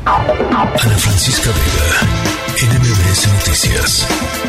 Ana Francisca Vega, NMBS Noticias.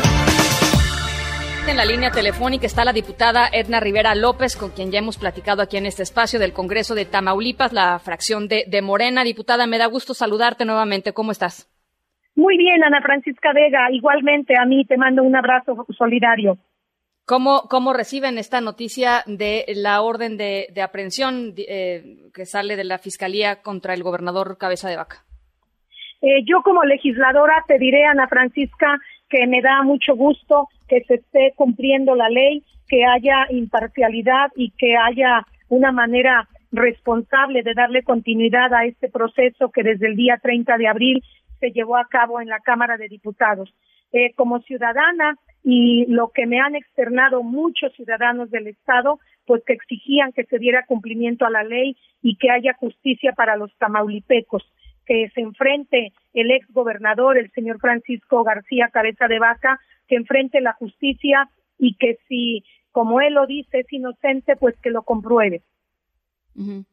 En la línea telefónica está la diputada Edna Rivera López, con quien ya hemos platicado aquí en este espacio del Congreso de Tamaulipas, la fracción de Morena. Diputada, me da gusto saludarte nuevamente. ¿Cómo estás? Muy bien, Ana Francisca Vega. Igualmente, a mí te mando un abrazo solidario. ¿Cómo reciben esta noticia de la orden de aprehensión que sale de la Fiscalía contra el gobernador Cabeza de Vaca? Yo como legisladora te diré, Ana Francisca, que me da mucho gusto que se esté cumpliendo la ley, que haya imparcialidad y que haya una manera responsable de darle continuidad a este proceso que desde el día 30 de abril se llevó a cabo en la Cámara de Diputados. Como ciudadana, y lo que me han externado muchos ciudadanos del Estado, pues que exigían que se diera cumplimiento a la ley y que haya justicia para los tamaulipecos, que se enfrente el ex gobernador, el señor Francisco García Cabeza de Vaca, que enfrente la justicia y que si, como él lo dice, es inocente, pues que lo compruebe. Uh-huh.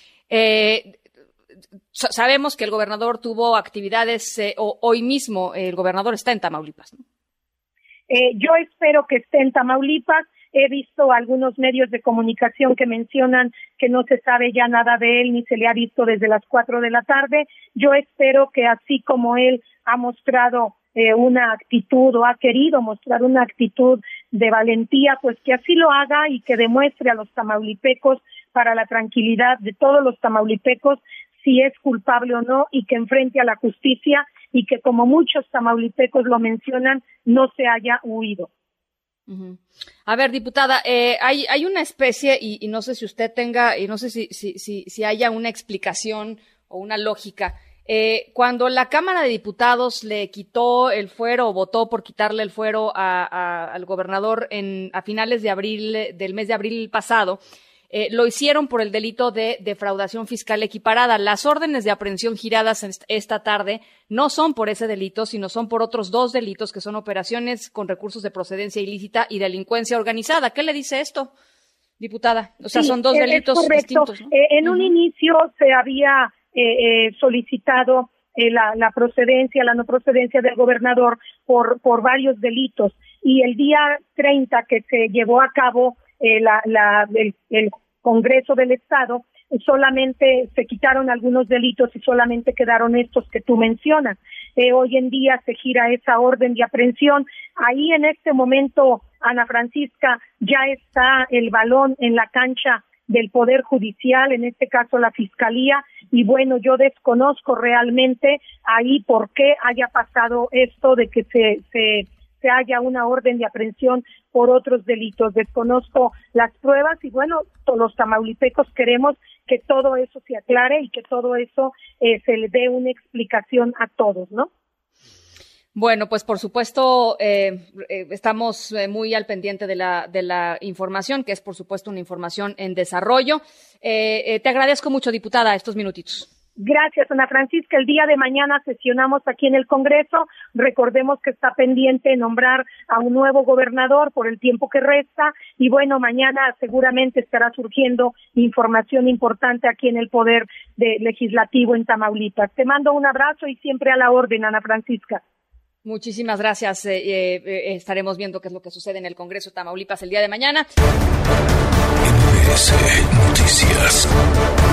Sabemos que el gobernador tuvo actividades, hoy mismo el gobernador está en Tamaulipas, ¿no? Yo espero que esté en Tamaulipas. He visto algunos medios de comunicación que mencionan que no se sabe ya nada de él ni se le ha visto desde las 4 de la tarde. Yo espero que así como él ha mostrado una actitud o ha querido mostrar una actitud de valentía, pues que así lo haga y que demuestre a los tamaulipecos, para la tranquilidad de todos los tamaulipecos, si es culpable o no, y que enfrente a la justicia y que, como muchos tamaulipecos lo mencionan, no se haya huido. Uh-huh. A ver, diputada, hay una especie, y no sé si usted tenga, y no sé si haya una explicación o una lógica. Cuando la Cámara de Diputados le quitó el fuero o votó por quitarle el fuero al gobernador a finales de abril, del mes de abril pasado, lo hicieron por el delito de defraudación fiscal equiparada. Las órdenes de aprehensión giradas esta tarde no son por ese delito, sino son por otros 2 delitos, que son operaciones con recursos de procedencia ilícita y delincuencia organizada. ¿Qué le dice esto, diputada? O sea, sí, son 2 delitos distintos, ¿no? En un inicio se había solicitado la procedencia, la no procedencia del gobernador por varios delitos, y el día 30 que se llevó a cabo el Congreso del Estado, solamente se quitaron algunos delitos y solamente quedaron estos que tú mencionas. Hoy en día se gira esa orden de aprehensión. Ahí en este momento, Ana Francisca, ya está el balón en la cancha del Poder Judicial, en este caso la Fiscalía, y bueno, yo desconozco realmente ahí por qué haya pasado esto de que se haya una orden de aprehensión por otros delitos. Desconozco las pruebas y bueno, todos los tamaulipecos queremos que todo eso se aclare y que todo eso se le dé una explicación a todos, ¿no? Bueno, pues por supuesto estamos muy al pendiente de la información, que es por supuesto una información en desarrollo. Te agradezco mucho, diputada, estos minutitos. Gracias, Ana Francisca. El día de mañana sesionamos aquí en el Congreso. Recordemos que está pendiente nombrar a un nuevo gobernador por el tiempo que resta. Y bueno, mañana seguramente estará surgiendo información importante aquí en el Poder Legislativo en Tamaulipas. Te mando un abrazo y siempre a la orden, Ana Francisca. Muchísimas gracias. Estaremos viendo qué es lo que sucede en el Congreso de Tamaulipas el día de mañana. NMBS Noticias.